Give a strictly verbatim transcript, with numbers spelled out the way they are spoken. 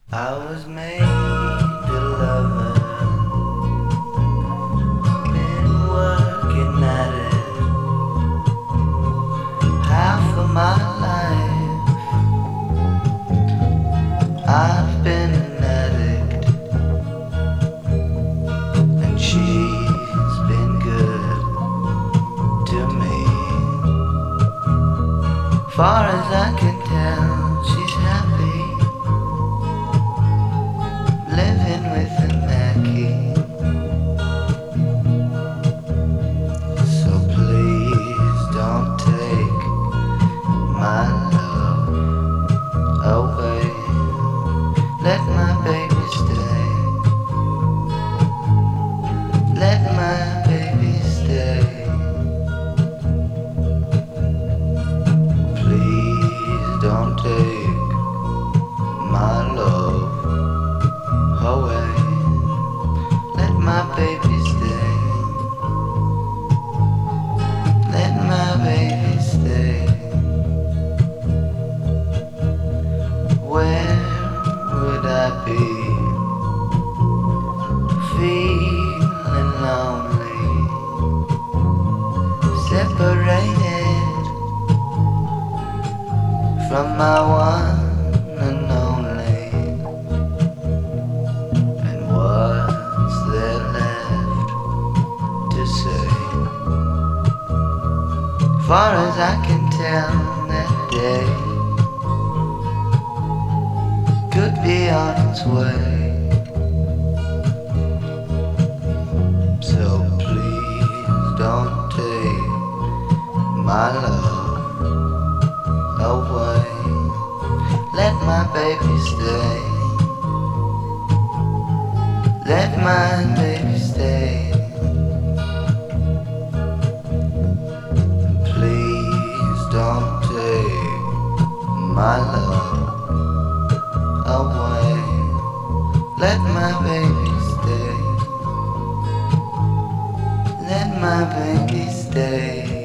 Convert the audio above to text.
I was made a lover, been working at it half of my life. I've been an addict, and she's been good to me. Far as I can tell, she's happy, living with a Mackie. So please don't take my love away. Let my baby stay. Let my baby stay. Please don't take my love away. Let my baby stay. Let my baby stay. Where would I be? Feeling lonely, separated from my one and only. And what's there left to say? Far as I can tell, that day could be on its way. So please don't take my love away. Let my baby stay. Let my baby stay. Please don't take my love away. Let my baby stay. Let my baby stay.